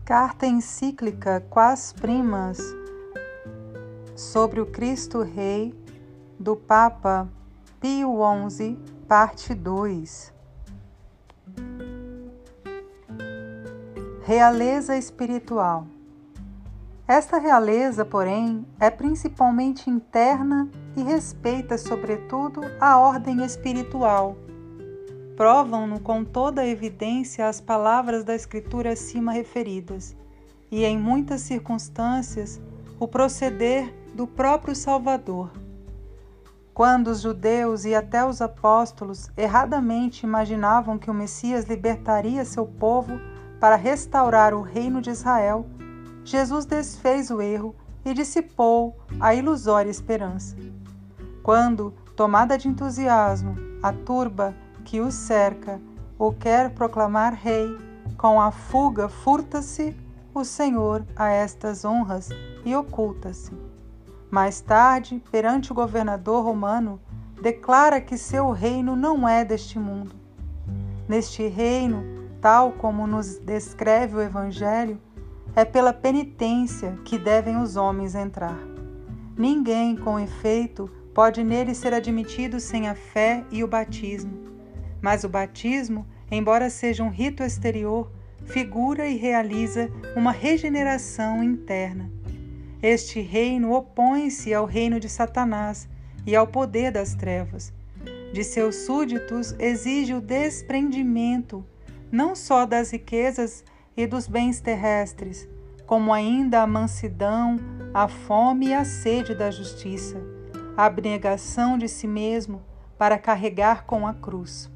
Carta encíclica Quas Primas sobre o Cristo Rei, do Papa Pio XI, parte 2. Realeza espiritual. Esta realeza, porém, é principalmente interna e respeita, sobretudo, a ordem espiritual. Provam-no com toda a evidência as palavras da Escritura acima referidas, e em muitas circunstâncias o proceder do próprio Salvador. Quando os judeus e até os apóstolos erradamente imaginavam que o Messias libertaria seu povo para restaurar o reino de Israel, Jesus desfez o erro e dissipou a ilusória esperança. Quando, tomada de entusiasmo, a turba que o cerca ou quer proclamar rei, com a fuga furta-se o Senhor a estas honras e oculta-se. Mais tarde, perante o governador romano, declara que seu reino não é deste mundo. Neste reino, tal como nos descreve o Evangelho, é pela penitência que devem os homens entrar. Ninguém, com efeito, pode nele ser admitido sem a fé e o batismo. Mas o batismo, embora seja um rito exterior, figura e realiza uma regeneração interna. Este reino opõe-se ao reino de Satanás e ao poder das trevas. De seus súditos exige o desprendimento, não só das riquezas e dos bens terrestres, como ainda a mansidão, a fome e a sede da justiça, a abnegação de si mesmo para carregar com a cruz.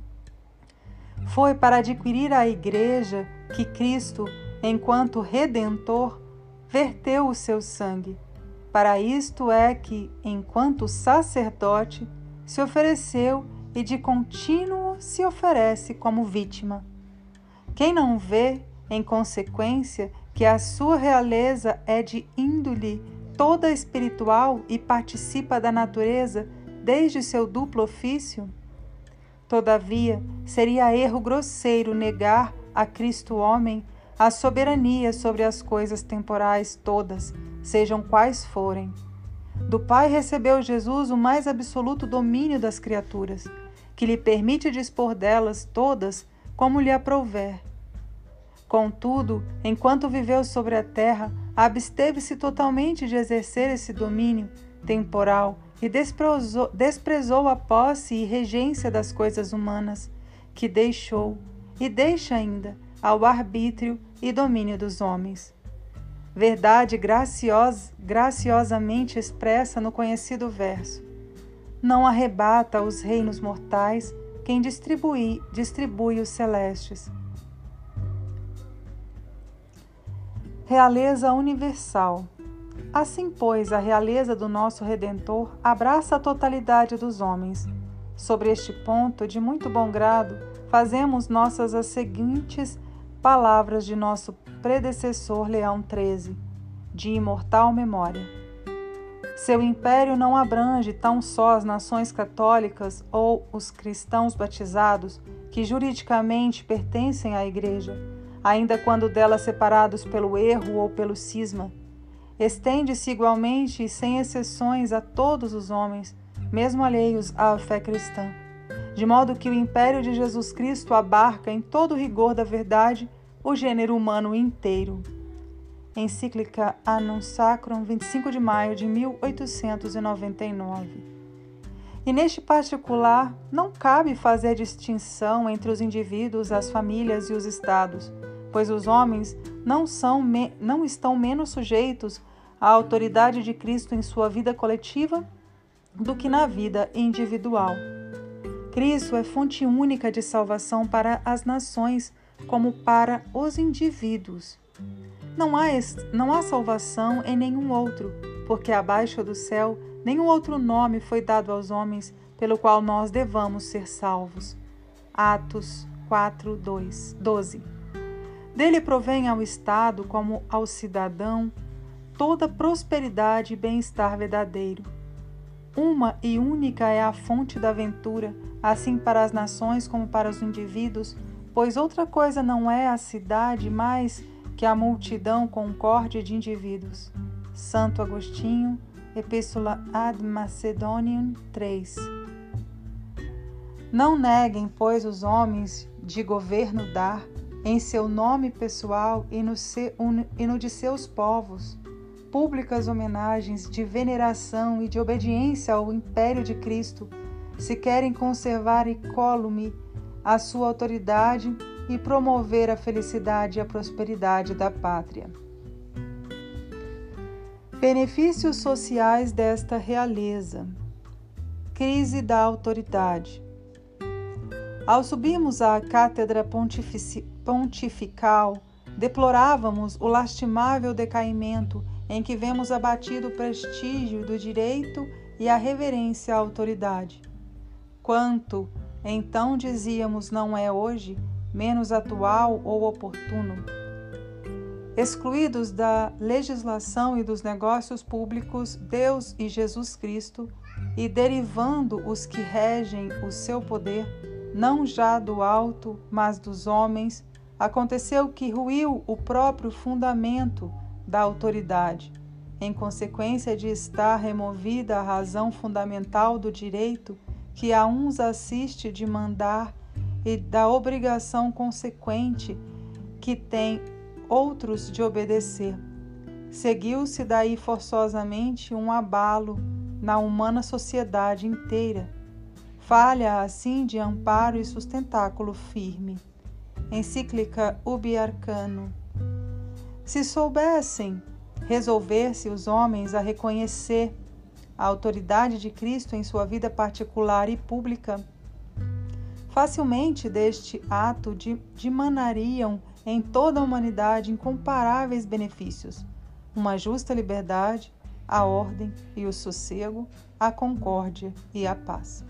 Foi para adquirir a Igreja que Cristo, enquanto Redentor, verteu o seu sangue. Para isto é que, enquanto sacerdote, se ofereceu e de contínuo se oferece como vítima. Quem não vê, em consequência, que a sua realeza é de índole toda espiritual e participa da natureza desde seu duplo ofício? Todavia, seria erro grosseiro negar a Cristo homem a soberania sobre as coisas temporais todas, sejam quais forem. Do Pai recebeu Jesus o mais absoluto domínio das criaturas, que lhe permite dispor delas todas como lhe aprouver. Contudo, enquanto viveu sobre a terra, absteve-se totalmente de exercer esse domínio temporal e desprezou a posse e regência das coisas humanas, que deixou e deixa ainda ao arbítrio e domínio dos homens. Verdade graciosamente expressa no conhecido verso: não arrebata os reinos mortais quem distribui os celestes. Realeza universal. Assim, pois, a realeza do nosso Redentor abraça a totalidade dos homens. Sobre este ponto, de muito bom grado, fazemos nossas as seguintes palavras de nosso predecessor Leão XIII, de imortal memória. Seu império não abrange tão só as nações católicas ou os cristãos batizados, que juridicamente pertencem à Igreja, ainda quando dela separados pelo erro ou pelo cisma. Estende-se igualmente e sem exceções a todos os homens, mesmo alheios à fé cristã, de modo que o império de Jesus Cristo abarca em todo o rigor da verdade o gênero humano inteiro. Encíclica Annum Sacrum, 25 de maio de 1899. E neste particular, não cabe fazer distinção entre os indivíduos, as famílias e os estados, pois os homens não estão menos sujeitos à autoridade de Cristo em sua vida coletiva do que na vida individual. Cristo é fonte única de salvação para as nações, como para os indivíduos. Não há salvação em nenhum outro, porque abaixo do céu nenhum outro nome foi dado aos homens pelo qual nós devamos ser salvos. Atos 4:12. Dele provém ao Estado, como ao cidadão, toda prosperidade e bem-estar verdadeiro. Uma e única é a fonte da ventura, assim para as nações como para os indivíduos, pois outra coisa não é a cidade mais que a multidão concorde de indivíduos. Santo Agostinho, Epístola ad Macedonium 3. Não neguem, pois, os homens de governo dar, em seu nome pessoal e no de seus povos, públicas homenagens de veneração e de obediência ao império de Cristo, se querem conservar incólume a sua autoridade e promover a felicidade e a prosperidade da pátria. Benefícios sociais desta realeza. Crise da autoridade. Ao subirmos à cátedra pontifical, deplorávamos o lastimável decaimento em que vemos abatido o prestígio do direito e a reverência à autoridade. Quanto, então, dizíamos, não é hoje menos atual ou oportuno? Excluídos da legislação e dos negócios públicos, Deus e Jesus Cristo, e derivando os que regem o seu poder, não já do alto, mas dos homens, aconteceu que ruiu o próprio fundamento da autoridade, em consequência de estar removida a razão fundamental do direito que a uns assiste de mandar e da obrigação consequente que tem outros de obedecer. Seguiu-se daí forçosamente um abalo na humana sociedade inteira. Falha assim de amparo e sustentáculo firme. Encíclica Ubi Arcano. Se soubessem resolver-se os homens a reconhecer a autoridade de Cristo em sua vida particular e pública, facilmente deste ato dimanariam em toda a humanidade incomparáveis benefícios, uma justa liberdade, a ordem e o sossego, a concórdia e a paz.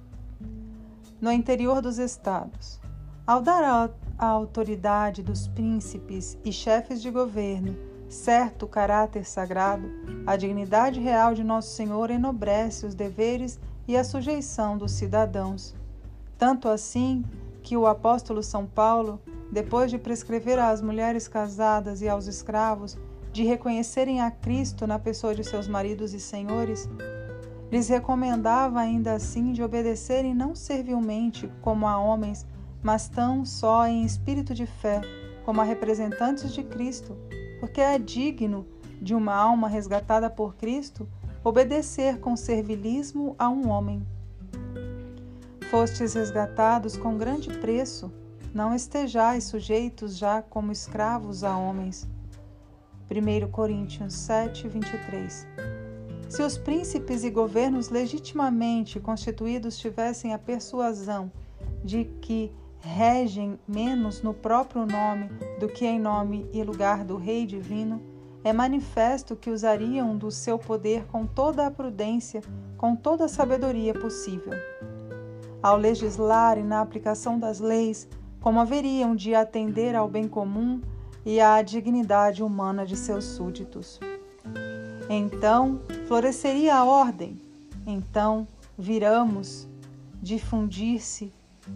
No interior dos estados, ao dar à autoridade dos príncipes e chefes de governo certo caráter sagrado, a dignidade real de Nosso Senhor enobrece os deveres e a sujeição dos cidadãos. Tanto assim que o apóstolo São Paulo, depois de prescrever às mulheres casadas e aos escravos de reconhecerem a Cristo na pessoa de seus maridos e senhores, lhes recomendava ainda assim de obedecerem não servilmente como a homens, mas tão só em espírito de fé, como a representantes de Cristo, porque é digno de uma alma resgatada por Cristo obedecer com servilismo a um homem. Fostes resgatados com grande preço, não estejais sujeitos já como escravos a homens. 1 Coríntios 7, 23. Se os príncipes e governos legitimamente constituídos tivessem a persuasão de que regem menos no próprio nome do que em nome e lugar do Rei Divino, é manifesto que usariam do seu poder com toda a prudência, com toda a sabedoria possível. Ao legislarem na aplicação das leis, como haveriam de atender ao bem comum e à dignidade humana de seus súditos. Então floresceria a ordem, então víramos difundir-se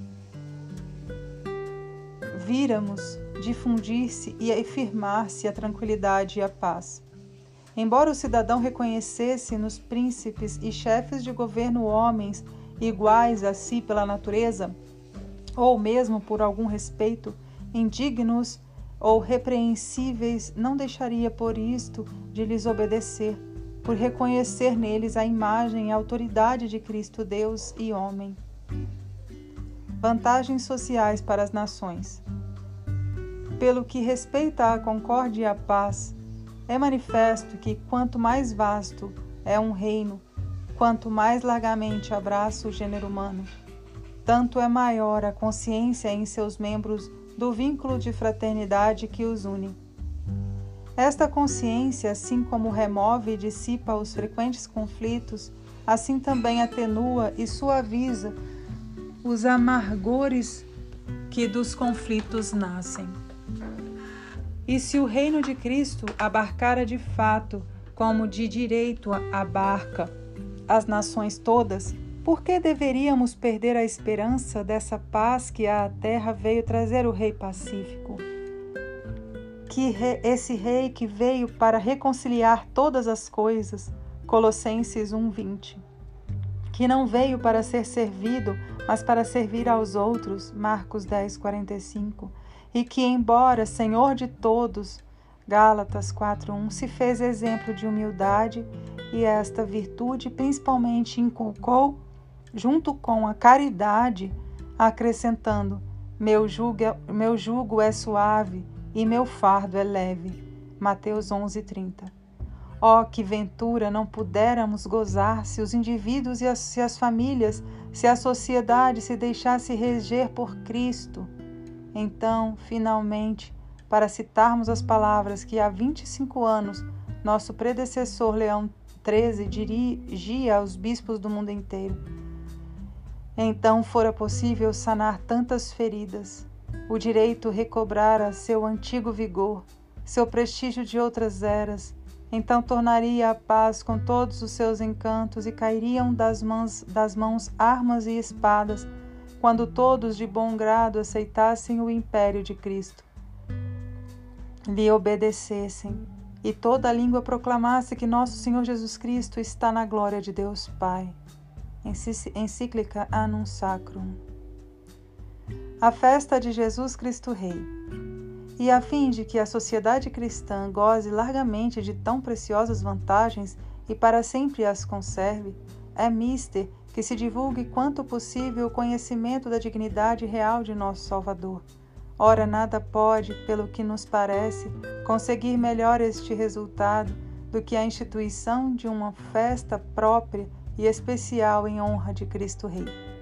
e afirmar-se a tranquilidade e a paz. Embora o cidadão reconhecesse nos príncipes e chefes de governo homens iguais a si pela natureza, ou mesmo por algum respeito, indignos ou repreensíveis, não deixaria por isto de lhes obedecer, por reconhecer neles a imagem e a autoridade de Cristo, Deus e homem. Vantagens sociais para as nações. Pelo que respeita à concórdia e à paz, é manifesto que quanto mais vasto é um reino, quanto mais largamente abraça o gênero humano, tanto é maior a consciência em seus membros do vínculo de fraternidade que os une. Esta consciência, assim como remove e dissipa os frequentes conflitos, assim também atenua e suaviza os amargores que dos conflitos nascem. E se o reino de Cristo abarcara de fato, como de direito abarca, as nações todas, por que deveríamos perder a esperança dessa paz que à terra veio trazer o Rei Pacífico, esse rei que veio para reconciliar todas as coisas, Colossenses 1:20, que não veio para ser servido, mas para servir aos outros, Marcos 10:45, e que, embora Senhor de todos, Gálatas 4:1, se fez exemplo de humildade, e esta virtude principalmente inculcou, junto com a caridade, acrescentando: meu jugo é suave e meu fardo é leve. Mateus 11:30. Oh, que ventura não pudéramos gozar se os indivíduos se as famílias, se a sociedade se deixasse reger por Cristo. Então, finalmente, para citarmos as palavras que há 25 anos nosso predecessor Leão XIII dirigia aos bispos do mundo inteiro, então fora possível sanar tantas feridas, o direito recobrara seu antigo vigor, seu prestígio de outras eras, então tornaria a paz com todos os seus encantos e cairiam das mãos armas e espadas, quando todos de bom grado aceitassem o império de Cristo, lhe obedecessem, e toda a língua proclamasse que nosso Senhor Jesus Cristo está na glória de Deus Pai. Encíclica Annum Sacrum. A festa de Jesus Cristo Rei. E a fim de que a sociedade cristã goze largamente de tão preciosas vantagens e para sempre as conserve, é mister que se divulgue quanto possível o conhecimento da dignidade real de nosso Salvador. Ora, nada pode, pelo que nos parece, conseguir melhor este resultado do que a instituição de uma festa própria e especial em honra de Cristo Rei.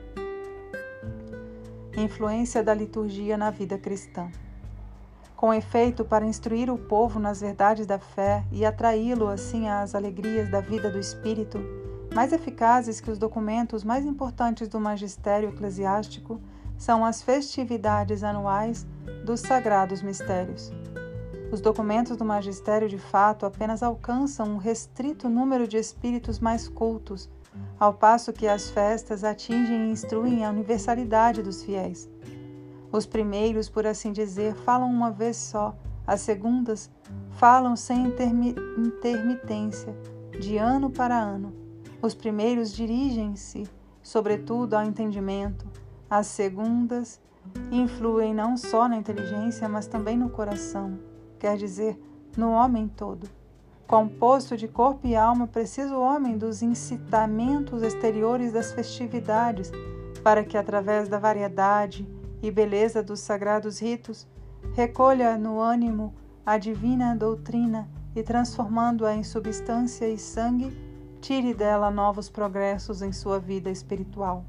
Influência da liturgia na vida cristã. Com efeito, para instruir o povo nas verdades da fé e atraí-lo assim às alegrias da vida do Espírito, mais eficazes que os documentos mais importantes do magistério eclesiástico são as festividades anuais dos sagrados mistérios. Os documentos do magistério, de fato, apenas alcançam um restrito número de espíritos mais cultos, ao passo que as festas atingem e instruem a universalidade dos fiéis. Os primeiros, por assim dizer, falam uma vez só, as segundas falam sem intermitência, de ano para ano. Os primeiros dirigem-se, sobretudo, ao entendimento. As segundas influem não só na inteligência, mas também no coração, quer dizer, no homem todo. Composto de corpo e alma, precisa o homem dos incitamentos exteriores das festividades, para que, através da variedade e beleza dos sagrados ritos, recolha no ânimo a divina doutrina e, transformando-a em substância e sangue, tire dela novos progressos em sua vida espiritual.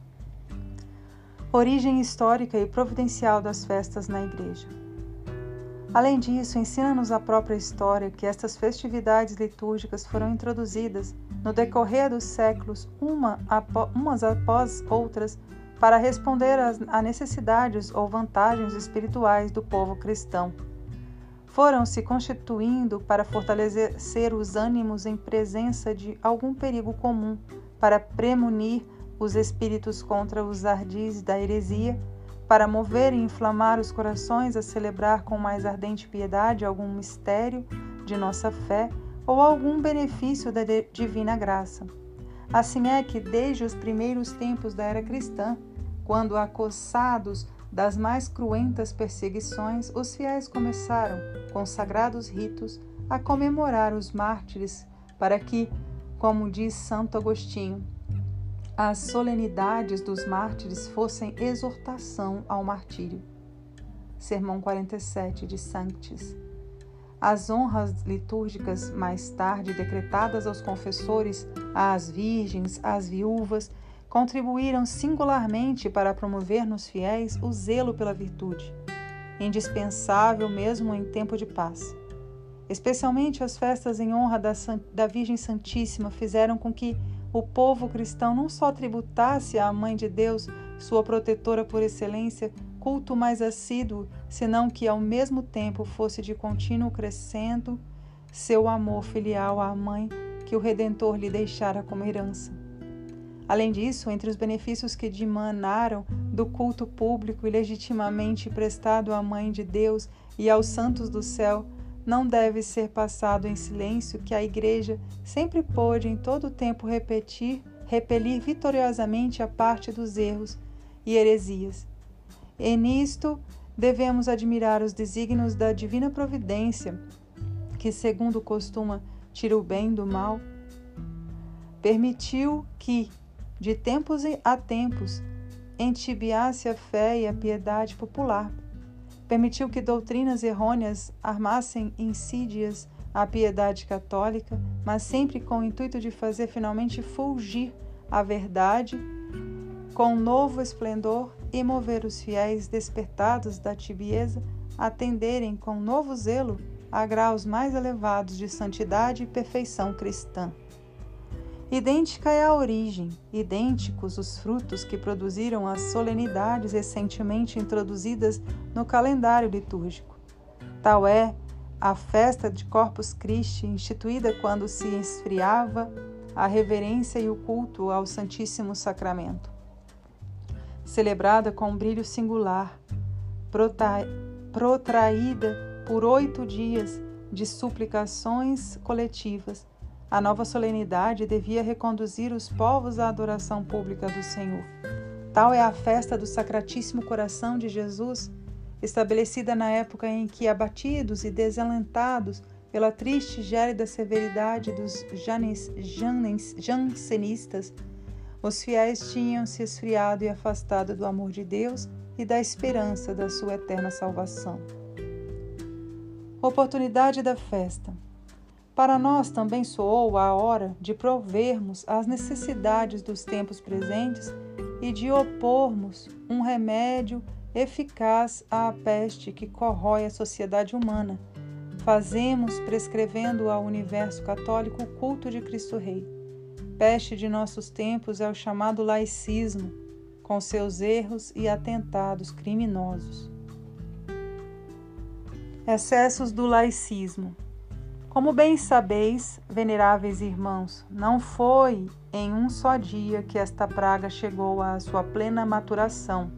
Origem histórica e providencial das festas na Igreja. Além disso, ensina-nos a própria história que estas festividades litúrgicas foram introduzidas no decorrer dos séculos, umas após outras, para responder a necessidades ou vantagens espirituais do povo cristão. Foram se constituindo para fortalecer os ânimos em presença de algum perigo comum, para premunir os espíritos contra os ardis da heresia, para mover e inflamar os corações a celebrar com mais ardente piedade algum mistério de nossa fé ou algum benefício da divina graça. Assim é que, desde os primeiros tempos da era cristã, quando acossados das mais cruentas perseguições, os fiéis começaram, com sagrados ritos, a comemorar os mártires, para que, como diz Santo Agostinho, as solenidades dos mártires fossem exortação ao martírio. Sermão 47 de Sanctis. As honras litúrgicas mais tarde decretadas aos confessores, às virgens, às viúvas, contribuíram singularmente para promover nos fiéis o zelo pela virtude, indispensável mesmo em tempo de paz. Especialmente as festas em honra da Virgem Santíssima fizeram com que o povo cristão não só tributasse à Mãe de Deus, sua protetora por excelência, culto mais assíduo, senão que ao mesmo tempo fosse de contínuo crescendo seu amor filial à Mãe que o Redentor lhe deixara como herança. Além disso, entre os benefícios que dimanaram do culto público e legitimamente prestado à Mãe de Deus e aos santos do céu não deve ser passado em silêncio que a Igreja sempre pôde em todo o tempo repelir vitoriosamente a parte dos erros e heresias. E nisto devemos admirar os desígnios da divina providência, que, segundo costuma, tira o bem do mal. Permitiu que, de tempos a tempos, entibiasse a fé e a piedade popular. Permitiu que doutrinas errôneas armassem insídias à piedade católica, mas sempre com o intuito de fazer finalmente fulgir a verdade com novo esplendor e mover os fiéis despertados da tibieza a atenderem com novo zelo a graus mais elevados de santidade e perfeição cristã. Idêntica é a origem, idênticos os frutos que produziram as solenidades recentemente introduzidas no calendário litúrgico. Tal é a festa de Corpus Christi, instituída quando se esfriava a reverência e o culto ao Santíssimo Sacramento. Celebrada com um brilho singular, protraída por 8 dias de suplicações coletivas, a nova solenidade devia reconduzir os povos à adoração pública do Senhor. Tal é a festa do Sacratíssimo Coração de Jesus, estabelecida na época em que, abatidos e desalentados pela triste e gélida severidade dos jansenistas, os fiéis tinham se esfriado e afastado do amor de Deus e da esperança da sua eterna salvação. Oportunidade da festa. Para nós também soou a hora de provermos às necessidades dos tempos presentes e de opormos um remédio eficaz à peste que corrói a sociedade humana. Fazemos prescrevendo ao universo católico o culto de Cristo Rei. Peste de nossos tempos é o chamado laicismo, com seus erros e atentados criminosos. Excessos do laicismo. Como bem sabeis, veneráveis irmãos, não foi em um só dia que esta praga chegou à sua plena maturação.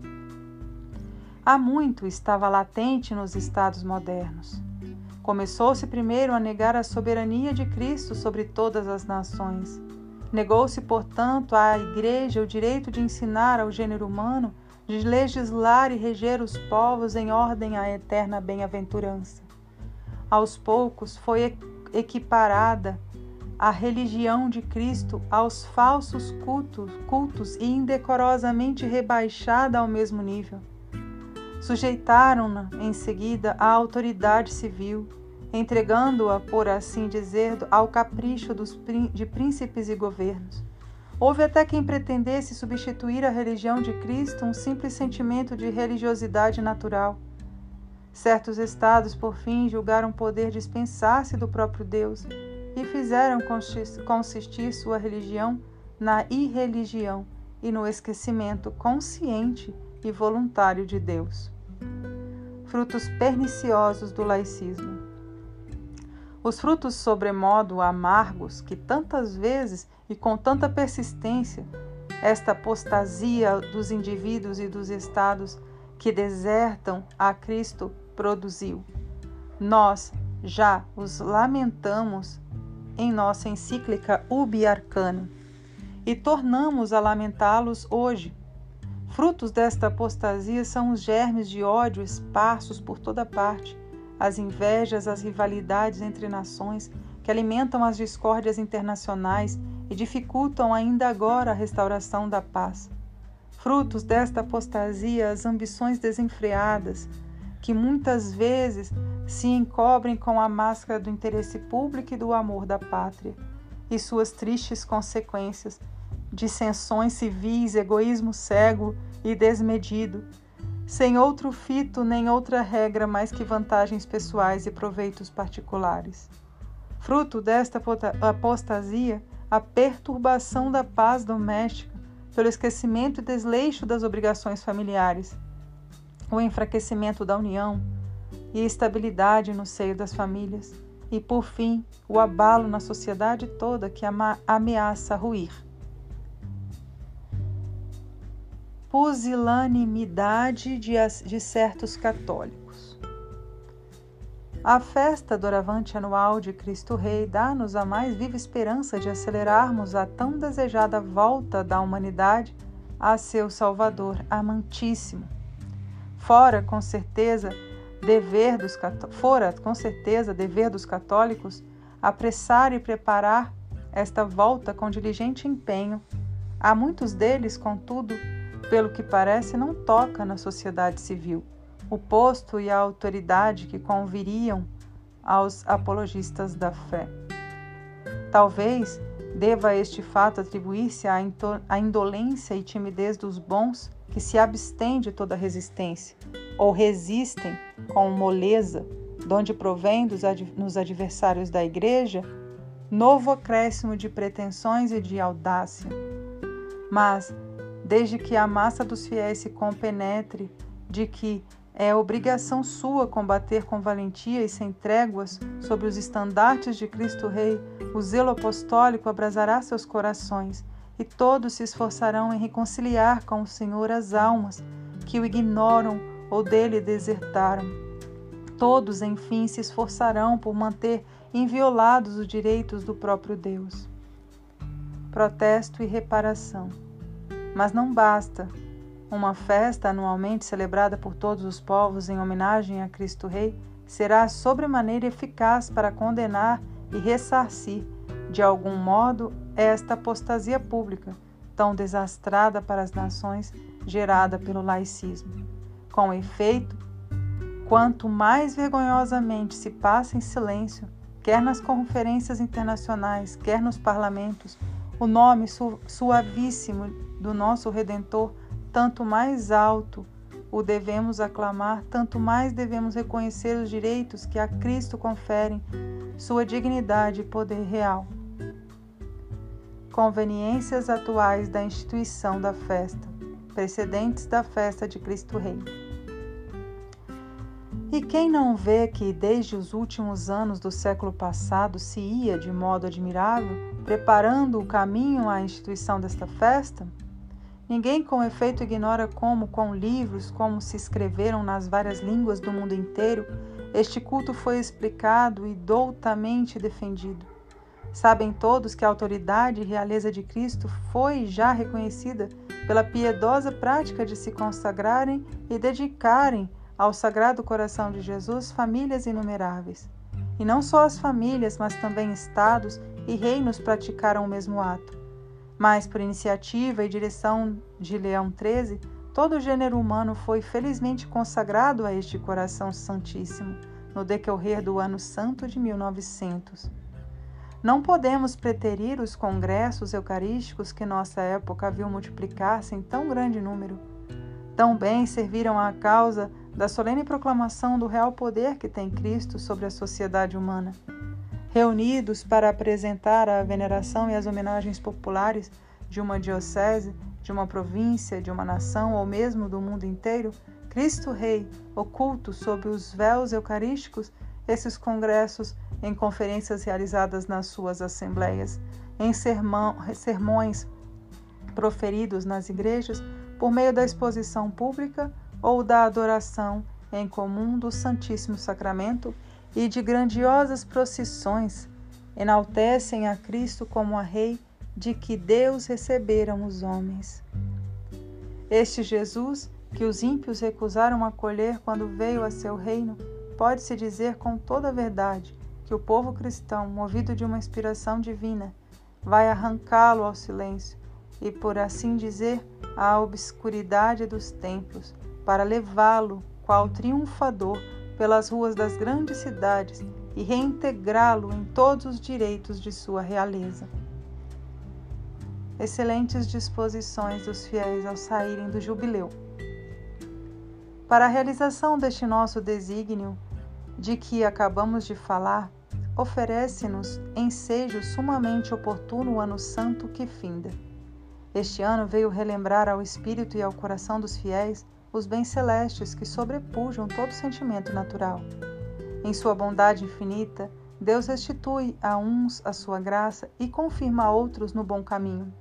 Há muito estava latente nos estados modernos. Começou-se primeiro a negar a soberania de Cristo sobre todas as nações. Negou-se, portanto, à Igreja o direito de ensinar ao gênero humano, de legislar e reger os povos em ordem à eterna bem-aventurança. Aos poucos foi equiparada a religião de Cristo aos falsos cultos e indecorosamente rebaixada ao mesmo nível. Sujeitaram-na em seguida à autoridade civil, entregando-a, por assim dizer, ao capricho de príncipes e governos. Houve até quem pretendesse substituir a religião de Cristo um simples sentimento de religiosidade natural. Certos estados, por fim, julgaram poder dispensar-se do próprio Deus e fizeram consistir sua religião na irreligião e no esquecimento consciente e voluntário de Deus. Frutos perniciosos do laicismo. Os frutos sobremodo amargos que tantas vezes e com tanta persistência esta apostasia dos indivíduos e dos estados que desertam a Cristo produziu. Nós já os lamentamos em nossa encíclica Ubi Arcanum e tornamos a lamentá-los hoje. Frutos desta apostasia são os germes de ódio esparsos por toda parte, as invejas, as rivalidades entre nações que alimentam as discórdias internacionais e dificultam ainda agora a restauração da paz. Frutos desta apostasia, as ambições desenfreadas, que muitas vezes se encobrem com a máscara do interesse público e do amor da pátria, e suas tristes consequências, dissensões civis, egoísmo cego e desmedido, sem outro fito nem outra regra mais que vantagens pessoais e proveitos particulares. Fruto desta apostasia, a perturbação da paz doméstica, pelo esquecimento e desleixo das obrigações familiares, o enfraquecimento da união e a estabilidade no seio das famílias, e, por fim, o abalo na sociedade toda que ameaça ruir. Pusilanimidade de certos católicos. A festa doravante anual de Cristo Rei dá-nos a mais viva esperança de acelerarmos a tão desejada volta da humanidade a seu Salvador amantíssimo. Fora, com certeza, dever dos católicos apressar e preparar esta volta com diligente empenho. A muitos deles, contudo, pelo que parece, não toca na sociedade civil o posto e a autoridade que conviriam aos apologistas da fé. Talvez deva a este fato atribuir-se à indolência e timidez dos bons que se abstêm de toda resistência, ou resistem com moleza, donde provém nos adversários da Igreja novo acréscimo de pretensões e de audácia. Mas, desde que a massa dos fiéis se compenetre de que é obrigação sua combater com valentia e sem tréguas sob os estandartes de Cristo Rei, o zelo apostólico abrasará seus corações, e todos se esforçarão em reconciliar com o Senhor as almas que o ignoram ou dele desertaram. Todos, enfim, se esforçarão por manter inviolados os direitos do próprio Deus. Protesto e reparação. Mas não basta. Uma festa anualmente celebrada por todos os povos em homenagem a Cristo Rei será sobremaneira eficaz para condenar e ressarcir, de algum modo, esta apostasia pública, tão desastrada para as nações, gerada pelo laicismo. Com efeito, quanto mais vergonhosamente se passa em silêncio, quer nas conferências internacionais, quer nos parlamentos, o nome suavíssimo do nosso Redentor, tanto mais alto o devemos aclamar, tanto mais devemos reconhecer os direitos que a Cristo conferem, sua dignidade e poder real. Conveniências atuais da instituição da festa, precedentes da festa de Cristo Rei. E quem não vê que desde os últimos anos do século passado se ia, de modo admirável, preparando o caminho à instituição desta festa? Ninguém com efeito ignora como, com livros, como se escreveram nas várias línguas do mundo inteiro, este culto foi explicado e doutamente defendido. Sabem todos que a autoridade e realeza de Cristo foi já reconhecida pela piedosa prática de se consagrarem e dedicarem ao Sagrado Coração de Jesus famílias inumeráveis. E não só as famílias, mas também estados e reinos praticaram o mesmo ato. Mas, por iniciativa e direção de Leão XIII, todo o gênero humano foi felizmente consagrado a este coração santíssimo, no decorrer do ano santo de 1900. Não podemos preterir os congressos eucarísticos que nossa época viu multiplicar-se em tão grande número. Tão bem serviram à causa da solene proclamação do real poder que tem Cristo sobre a sociedade humana. Reunidos para apresentar a veneração e as homenagens populares de uma diocese, de uma província, de uma nação ou mesmo do mundo inteiro, Cristo Rei, oculto sob os véus eucarísticos, esses congressos em conferências realizadas nas suas assembleias, em sermões proferidos nas igrejas, por meio da exposição pública ou da adoração em comum do Santíssimo Sacramento e de grandiosas procissões, enaltecem a Cristo como a Rei de que Deus receberam os homens. Este Jesus, que os ímpios recusaram acolher quando veio a seu reino, pode-se dizer com toda a verdade que o povo cristão, movido de uma inspiração divina, vai arrancá-lo ao silêncio e, por assim dizer, à obscuridade dos templos, para levá-lo, qual triunfador, pelas ruas das grandes cidades e reintegrá-lo em todos os direitos de sua realeza. Excelentes disposições dos fiéis ao saírem do jubileu. Para a realização deste nosso desígnio, de que acabamos de falar, oferece-nos ensejo sumamente oportuno o ano santo que finda. Este ano veio relembrar ao espírito e ao coração dos fiéis os bens celestes que sobrepujam todo sentimento natural. Em sua bondade infinita, Deus restitui a uns a sua graça e confirma a outros no bom caminho,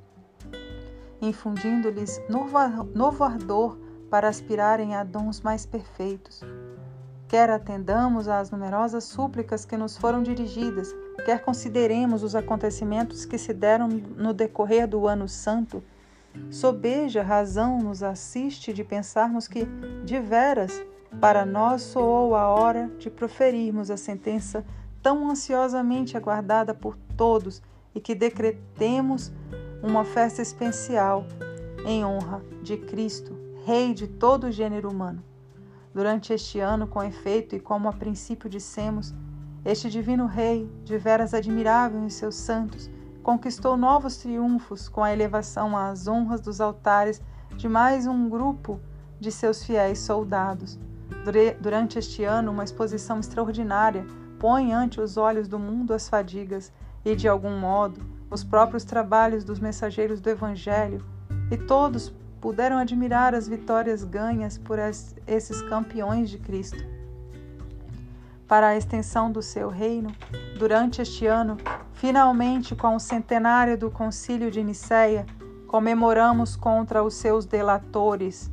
infundindo-lhes novo ardor para aspirarem a dons mais perfeitos. quer atendamos às numerosas súplicas que nos foram dirigidas, quer consideremos os acontecimentos que se deram no decorrer do ano santo, sobeja razão nos assiste de pensarmos que, de veras, para nós soou a hora de proferirmos a sentença tão ansiosamente aguardada por todos e que decretemos uma festa especial em honra de Cristo, Rei de todo o gênero humano. Durante este ano, com efeito, e como a princípio dissemos, este divino Rei, de veras admirável em seus santos, conquistou novos triunfos com a elevação às honras dos altares de mais um grupo de seus fiéis soldados. Durante este ano, uma exposição extraordinária põe ante os olhos do mundo as fadigas e, de algum modo, os próprios trabalhos dos mensageiros do Evangelho, e todos puderam admirar as vitórias ganhas por esses campeões de Cristo. Para a extensão do seu reino, durante este ano, finalmente com o centenário do Concílio de Nicéia, comemoramos contra os seus detratores,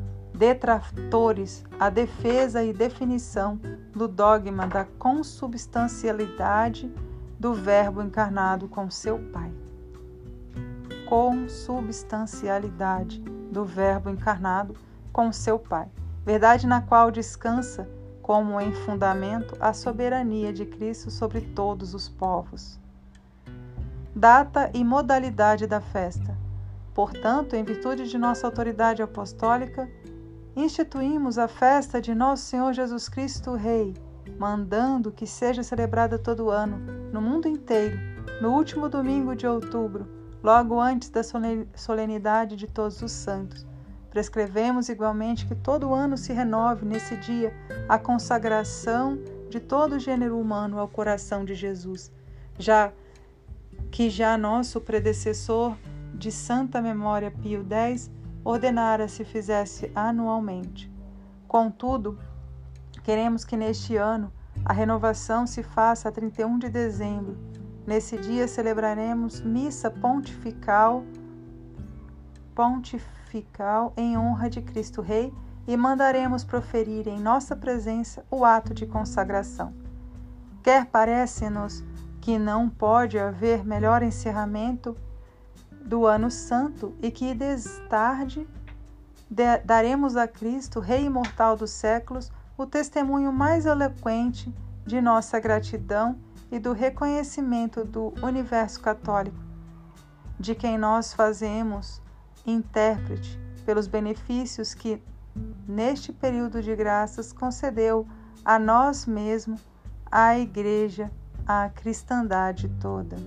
a defesa e definição do dogma da consubstancialidade do Verbo encarnado com seu Pai. Consubstancialidade do Verbo encarnado com seu Pai, verdade na qual descansa, como em fundamento, a soberania de Cristo sobre todos os povos. Data e modalidade da festa. Portanto, em virtude de nossa autoridade apostólica, instituímos a festa de Nosso Senhor Jesus Cristo Rei, mandando que seja celebrada todo ano, no mundo inteiro, no último domingo de outubro, logo antes da solenidade de Todos os Santos. Prescrevemos igualmente que todo ano se renove nesse dia a consagração de todo o gênero humano ao coração de Jesus, já nosso predecessor de santa memória Pio X ordenara se fizesse anualmente. Contudo, queremos que neste ano a renovação se faça a 31 de dezembro. Nesse dia celebraremos missa pontifical em honra de Cristo Rei e mandaremos proferir em nossa presença o ato de consagração. Quer parece-nos que não pode haver melhor encerramento do ano santo e que destarde daremos a Cristo, Rei imortal dos séculos, o testemunho mais eloquente de nossa gratidão e do reconhecimento do universo católico, de quem nós fazemos intérprete pelos benefícios que, neste período de graças, concedeu a nós mesmos, à Igreja, à cristandade toda.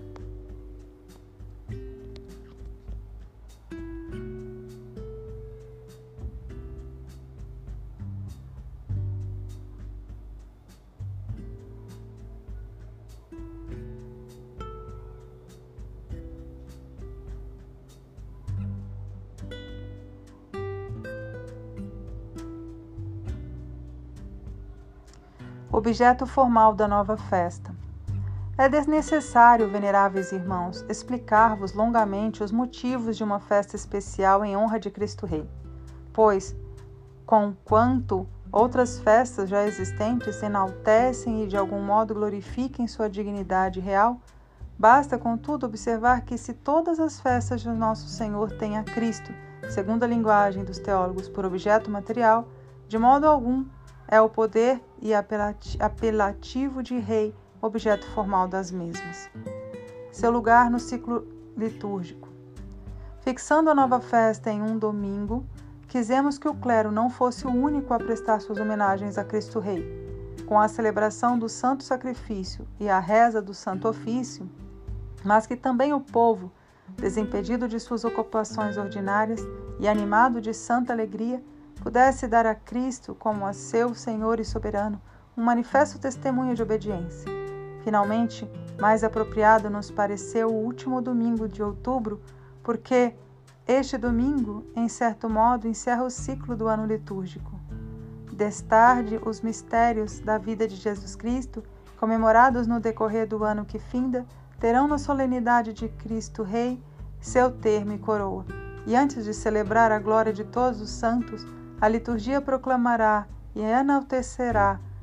Objeto formal da nova festa. É desnecessário, veneráveis irmãos, explicar-vos longamente os motivos de uma festa especial em honra de Cristo Rei, pois, conquanto outras festas já existentes enaltecem e de algum modo glorifiquem sua dignidade real, basta, contudo, observar que se todas as festas de Nosso Senhor têm a Cristo, segundo a linguagem dos teólogos, por objeto material, de modo algum é o poder e apelativo de rei objeto formal das mesmas. Seu lugar no ciclo litúrgico. Fixando a nova festa em um domingo, quisemos que o clero não fosse o único a prestar suas homenagens a Cristo Rei. Com a celebração do Santo Sacrifício e a reza do Santo Ofício, mas que também o povo, desimpedido de suas ocupações ordinárias e animado de santa alegria, pudesse dar a Cristo, como a seu Senhor e Soberano, um manifesto testemunho de obediência. Finalmente, mais apropriado nos pareceu o último domingo de outubro, porque este domingo, em certo modo, encerra o ciclo do ano litúrgico. Destarde, os mistérios da vida de Jesus Cristo, comemorados no decorrer do ano que finda, terão na solenidade de Cristo Rei seu termo e coroa. E antes de celebrar a glória de todos os santos, a liturgia proclamará e enaltecerá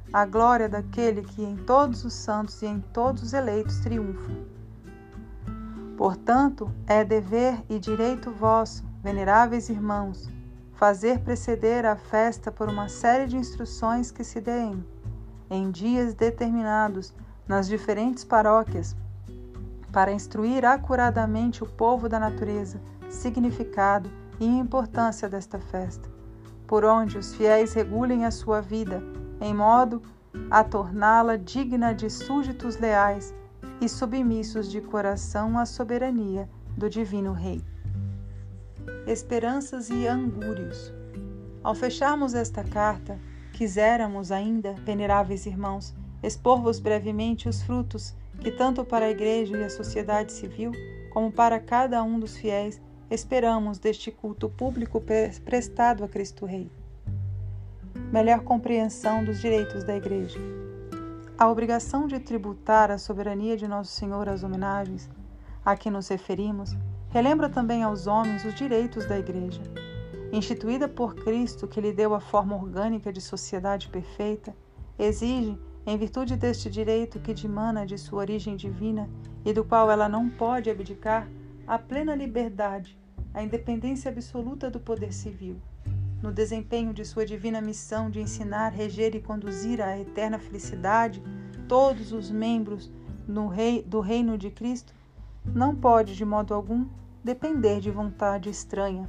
a glória daquele que em todos os santos e em todos os eleitos triunfa. Portanto, é dever e direito vosso, veneráveis irmãos, fazer preceder a festa por uma série de instruções que se deem, em dias determinados, nas diferentes paróquias, para instruir acuradamente o povo da natureza, significado e importância desta festa, por onde os fiéis regulem a sua vida, em modo a torná-la digna de súditos leais e submissos de coração à soberania do Divino Rei. Esperanças e angúrios. Ao fecharmos esta carta, quiséramos ainda, veneráveis irmãos, expor-vos brevemente os frutos que tanto para a Igreja e a sociedade civil, como para cada um dos fiéis, esperamos deste culto público prestado a Cristo Rei. Melhor compreensão dos direitos da Igreja. A obrigação de tributar a soberania de Nosso Senhor às homenagens a que nos referimos relembra também aos homens os direitos da Igreja. Instituída por Cristo, que lhe deu a forma orgânica de sociedade perfeita, exige, em virtude deste direito que dimana de sua origem divina e do qual ela não pode abdicar, a plena liberdade, a independência absoluta do poder civil, no desempenho de sua divina missão de ensinar, reger e conduzir à eterna felicidade todos os membros do reino de Cristo, não pode de modo algum depender de vontade estranha.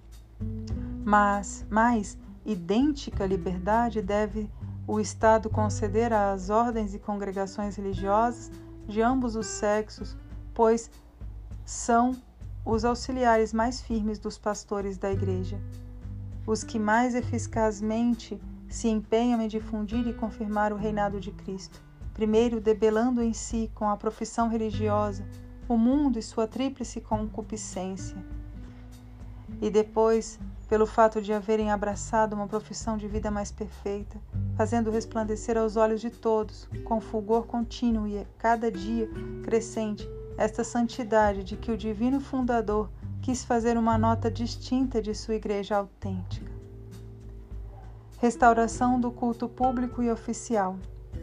Mas mais idêntica liberdade deve o Estado conceder às ordens e congregações religiosas de ambos os sexos, pois são os auxiliares mais firmes dos pastores da Igreja, os que mais eficazmente se empenham em difundir e confirmar o reinado de Cristo, primeiro debelando em si, com a profissão religiosa, o mundo e sua tríplice concupiscência, e depois, pelo fato de haverem abraçado uma profissão de vida mais perfeita, fazendo resplandecer aos olhos de todos, com fulgor contínuo e cada dia crescente, esta santidade de que o divino fundador quis fazer uma nota distinta de sua igreja autêntica. Restauração do culto público e oficial.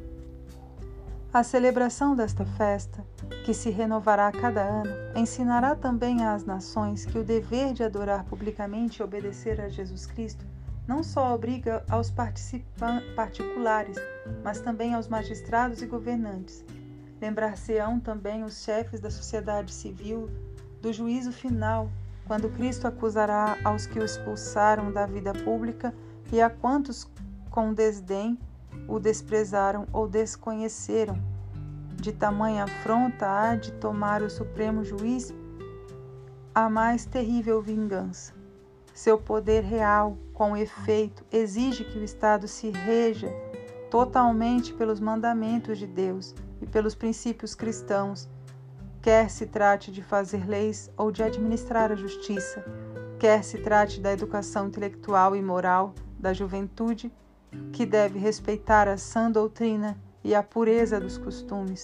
A celebração desta festa, que se renovará a cada ano, ensinará também às nações que o dever de adorar publicamente e obedecer a Jesus Cristo não só obriga aos particulares, mas também aos magistrados e governantes. Lembrar-se-ão também os chefes da sociedade civil do juízo final, quando Cristo acusará aos que o expulsaram da vida pública e a quantos com desdém o desprezaram ou desconheceram. De tamanha afronta há de tomar o Supremo Juiz a mais terrível vingança. Seu poder real, com efeito, exige que o Estado se reja totalmente pelos mandamentos de Deus e pelos princípios cristãos, quer se trate de fazer leis ou de administrar a justiça, quer se trate da educação intelectual e moral da juventude, que deve respeitar a sã doutrina e a pureza dos costumes.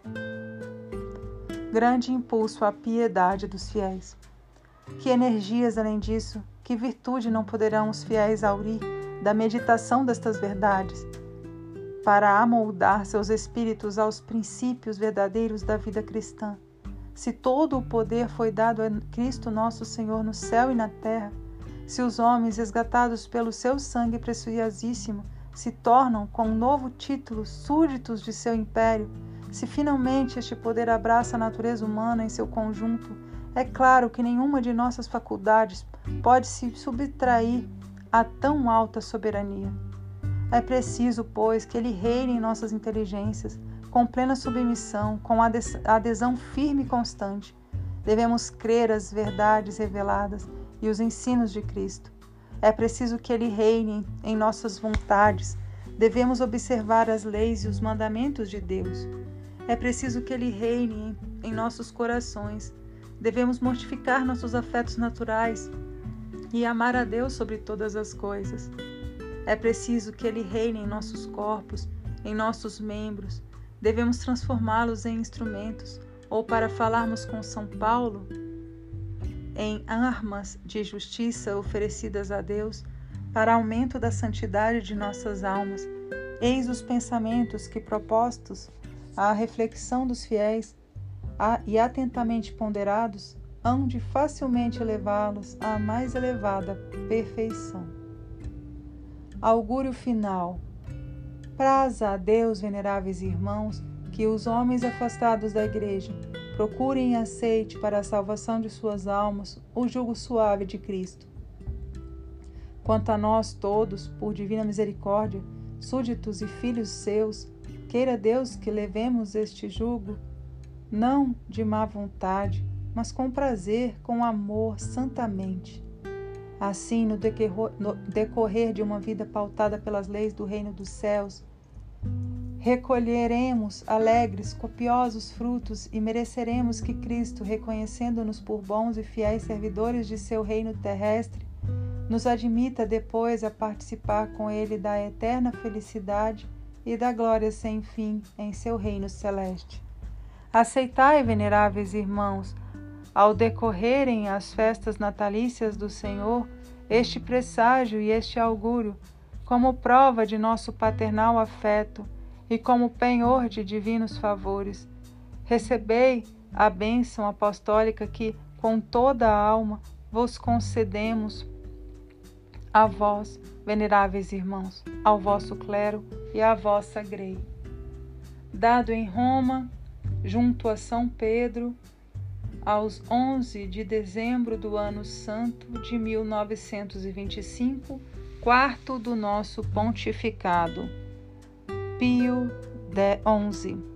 Grande impulso à piedade dos fiéis. Que energias, além disso, que virtude não poderão os fiéis aurir da meditação destas verdades, para amoldar seus espíritos aos princípios verdadeiros da vida cristã. Se todo o poder foi dado a Cristo nosso Senhor no céu e na terra, se os homens, resgatados pelo seu sangue preciosíssimo, se tornam, com um novo título, súditos de seu império, se finalmente este poder abraça a natureza humana em seu conjunto, é claro que nenhuma de nossas faculdades pode se subtrair a tão alta soberania. É preciso, pois, que ele reine em nossas inteligências, com plena submissão, com adesão firme e constante. Devemos crer as verdades reveladas e os ensinos de Cristo. É preciso que ele reine em nossas vontades. Devemos observar as leis e os mandamentos de Deus. É preciso que ele reine em nossos corações. Devemos mortificar nossos afetos naturais e amar a Deus sobre todas as coisas. É preciso que ele reine em nossos corpos, em nossos membros. Devemos transformá-los em instrumentos, ou, para falarmos com São Paulo, em armas de justiça oferecidas a Deus para aumento da santidade de nossas almas Eis os pensamentos que, propostos à reflexão dos fiéis e atentamente ponderados, hão de facilmente levá-los à mais elevada perfeição. Augúrio final. Praza a Deus, veneráveis irmãos, que os homens afastados da Igreja procurem e aceite para a salvação de suas almas o jugo suave de Cristo. Quanto a nós todos, por divina misericórdia, súditos e filhos seus, queira Deus que levemos este jugo, não de má vontade, mas com prazer, com amor, santamente. Assim, no decorrer de uma vida pautada pelas leis do reino dos céus, recolheremos alegres, copiosos frutos e mereceremos que Cristo, reconhecendo-nos por bons e fiéis servidores de seu reino terrestre, nos admita depois a participar com Ele da eterna felicidade e da glória sem fim em seu reino celeste. Aceitai, veneráveis irmãos, ao decorrerem as festas natalícias do Senhor, este presságio e este augúrio, como prova de nosso paternal afeto e como penhor de divinos favores. Recebei a bênção apostólica que, com toda a alma, vos concedemos a vós, veneráveis irmãos, ao vosso clero e à vossa grei. Dado em Roma, junto a São Pedro, aos 11 de dezembro do ano santo de 1925, quarto do nosso pontificado, Pio XI.